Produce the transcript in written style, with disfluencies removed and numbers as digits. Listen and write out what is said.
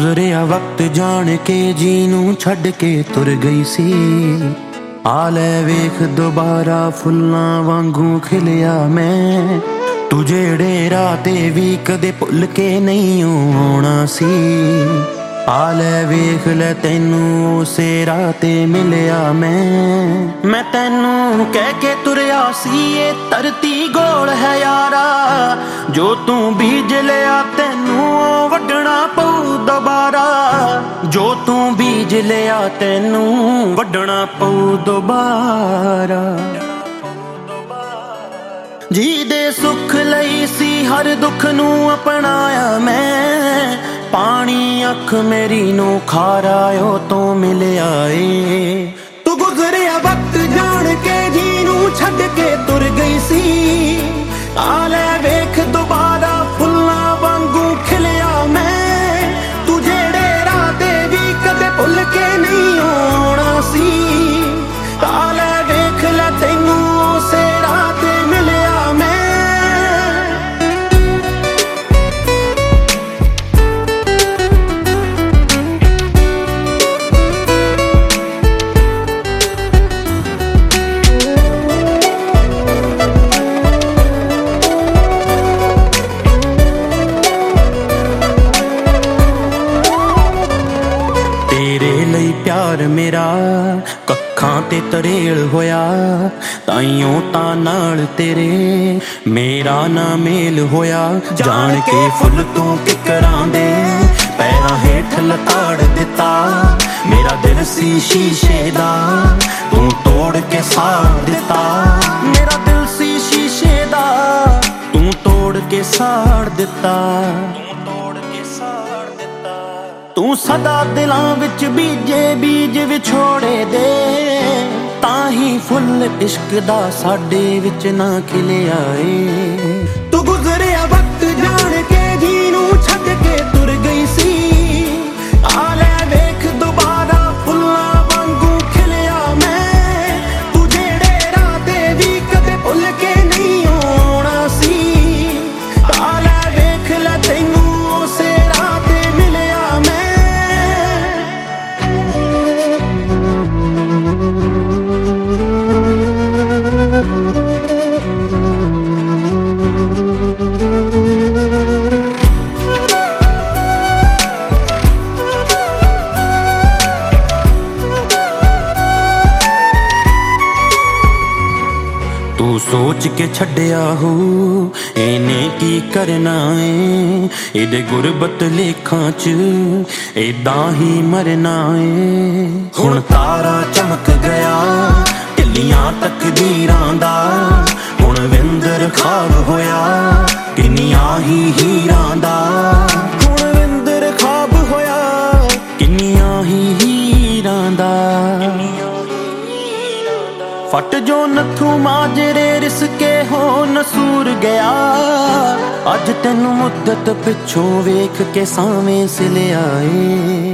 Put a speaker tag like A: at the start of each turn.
A: ਗੁਜ਼ਰਿਆ ਵਕਤ ਜਾਣ ਕੇ ਜੀ ਨੂੰ ਛੱਡ ਕੇ ਤੁਰ ਗਈ ਸੀ। ਆ ਲੈ ਵੇਖ ਦੁਬਾਰਾ ਫੁੱਲਾਂ ਵਾਂਗੂ ਖਿਲਿਆ ਮੈਂ, ਤੂੰ ਜਿਹੜੇ ਰਾਹ ਤੇ ਵੀ ਕਦੇ ਭੁੱਲ ਕੇ ਨਹੀਂ ਆਉਣਾ ਸੀ। ਆ ਲੈ ਵੇਖ ਲੈ ਤੈਨੂੰ ਉਸੇ ਰਾਹ ਤੇ ਮਿਲਿਆ ਮੈਂ ਤੈਨੂੰ ਕਹਿ ਕੇ ਤੁਰਿਆ ਸੀ ਇਹ ਧਰਤੀ ਗੋਲ ਹੈ ਯਾਰਾ, ਜੋ ਤੂੰ ਬੀਜ ਲਿਆ ਤੈਨੂੰ ਵੱਢਣਾ ਪਊ ਦੁਬਾਰਾ, ਜੋ ਤੂੰ ਬੀਜ ਲਿਆ ਤੈਨੂੰ ਵੱਢਣਾ ਪਊ ਦੁਬਾਰਾ। ਜੀ ਦੇ ਸੁੱਖ ਲਈ ਸੀ ਹਰ ਦੁੱਖ ਨੂੰ ਅਪਣਾਇਆ ਮੈਂ, ਪਾਣੀ ਅੱਖ ਮੇਰੀ ਨੂੰ ਖਾਰਾ ਤੋਂ ਮਿਲਿਆ ਏ। ਤੂੰ ਗੁਜ਼ਰਿਆ ਵਕਤ ਜਾਣ ਕੇ ਜੀ ਨੂੰ ਛੱਡ ਕੇ ਤੁਰ ਗਈ ਸੀ। ਆ ਲੈ ਵੇਖ ਦੁਬਾਰਾ ਫੁੱਲਾਂ ਵਾਂਗੂ ਖਿਲਿਆ ਮੈਂ, ਤੂੰ ਜਿਹੜੇ ਰਾਹ ਤੇ ਵੀ ਕਦੇ ਭੁੱਲ ਕੇ ਨਹੀਂ ਆਉਣਾ ਸੀ। ਆ ਲੈ ਵੇਖ ਲੈ ਤੈਨੂੰ ਉਸੇ ਰਾਹ ਤੇ ਮਿਲਿਆ ਮੈਂ। ਤੇਰੇ ਲਈ ਪਿਆਰ ਮੇਰਾ ਕੱਖਾਂ ਤੇ ਤਰੇਲ ਹੋਇਆ, ਤਾਈਓ ਤਾਂ ਨਾਲ ਤੇਰੇ ਮੇਰਾ ਨਾ ਮੇਲ ਹੋਇਆ। ਜਾਣ ਕੇ ਫੁੱਲ ਤੂੰ ਕਿਕਰਾਂ ਦੇ ਪੈਰਾਂ ਹੇਠ ਲਤਾੜ ਦਿੱਤਾ, ਮੇਰਾ ਦਿਲ ਸੀ ਸ਼ੀਸ਼ੇ ਦਾ ਤੂੰ ਤੋੜ ਕੇ ਸਾੜ ਦਿੱਤਾ, ਮੇਰਾ ਦਿਲ ਸੀ ਸ਼ੀਸ਼ੇ ਦਾ ਤੂੰ ਤੋੜ ਕੇ ਸਾੜ ਦਿੱਤਾ। ਤੂੰ ਸਦਾ ਦਿਲਾਂ ਵਿੱਚ ਬੀਜੇ ਬੀਜ ਵਿਛੋੜੇ ਦੇ, ਤਾਂ ਹੀ ਫੁੱਲ ਇਸ਼ਕ ਦਾ ਸਾਡੇ ਵਿੱਚ ਨਾ ਖਿਲਿਆ ਏ। ਤੂੰ ਗੁਜ਼ਰਿਆ ਵਕਤ ਜਾਣ ਕੇ ਜੀ ਨੂੰ ਛੱਡ ਕੇ ਤੁਰ ਗਈ ਸੀ। ਆ ਲੈ ਵੇਖ ਦੁਬਾਰਾ ਫੁੱਲਾਂ ਵਾਂਗੂ ਖਿਲਿਆ ਮੈਂ, ਤੂੰ ਜਿਹੜੇ ਰਾਹ ਤੇ ਵੀ ਕਦੇ ਭੁੱਲ ਕੇ ਨਹੀਂ ਆਉਣਾ ਸੀ। ਆ ਲੈ ਵੇਖ ਲੈ ਤੈਨੂੰ ਉਸੇ ਰਾਹ ਤੇ ਮਿਲਿਆ ਮੈਂ। ਤੂੰ ਸੋਚ ਕੇ ਛੱਡਿਆ ਹੋ ਇਹਨੇ ਕੀ ਕਰਨਾ ਏ, ਇਹਦੇ ਗੁਰਬਤ ਲੇਖਾਂ 'ਚ ਏਦਾਂ ਹੀ ਮਰਨਾ ਏ। ਹੁਣ ਤਾਰਾ ਚਮਕ ਗਿਆ ਢਿੱਲੀਆਂ ਤਕਦੀਰਾਂ ਦਾ, ਹੁਣ ਵਿੰਦਰ ਖਾਬ ਹੋਇਆ ਕਿੰਨੀਆਂ ਹੀ ਹੀਰਾਂ ਦਾ, ਹੁਣ ਵਿੰਦਰ ਖਾਬ ਹੋਇਆ ਕਿੰਨੀਆਂ ਹੀ ਹੀਰਾਂ ਦਾ। ਫਟ ਜੋ ਨੱਥੂ ਮਾਜਰੇ ਰਿਸਕੇ ਹੋ ਨਸੂਰ ਗਿਆ, ਅੱਜ ਤੈਨੂੰ ਮੁੱਦਤ ਪਿੱਛੋਂ ਵੇਖ ਕੇ ਸਾਵੇਂ ਸਿਲਿਆ ਏ।